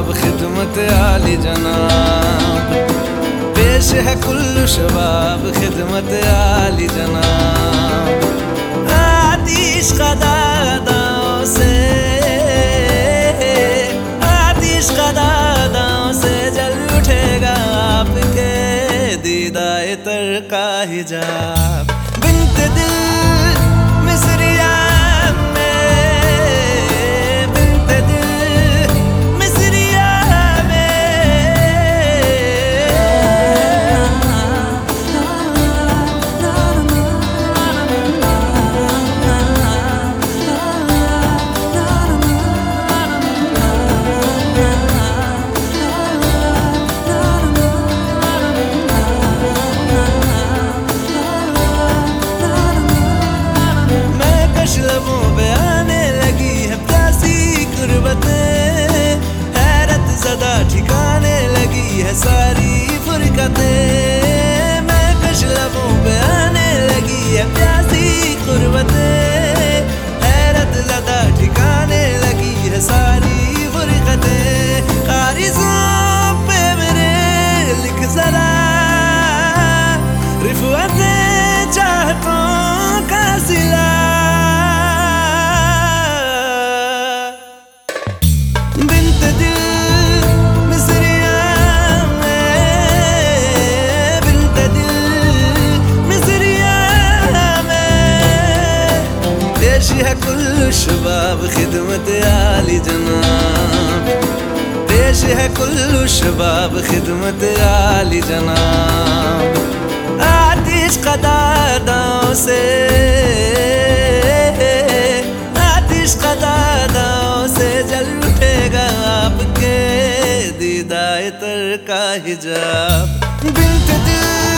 शबाब खिदमत आली जनाब, पेश है कुल्लू शबाब खिदमत आली जनाब। आतिश कदादाओं से, आतिश कदादाओं से जल उठेगा आपके दीदाए तर का हिजाब। बिन्त दिल मिसरिया लबों पे आने लगी है प्यासी गुर्बतें, हैरत ज़दा ठिकाने लगी है सारी फुरकतें। मैं कश लबों पे आने लगी है प्यासी गुर्बतें, हैरत ज़दा ठिकाने लगी है सारी फुरकतें। कारिज़ों पे मेरे लिख ज़रा रिफ़अतें चाहतों का सिला। पेश है कुल्लू शबाब खिदमत आली जनाब, पेश है कुल्लू शबाब खिदमत आली जनाब। आतिश कदादाओं से, आतिश कदादाओं से जल उठेगा आपके दीदाए तर का हिजाब। बिन्त दिल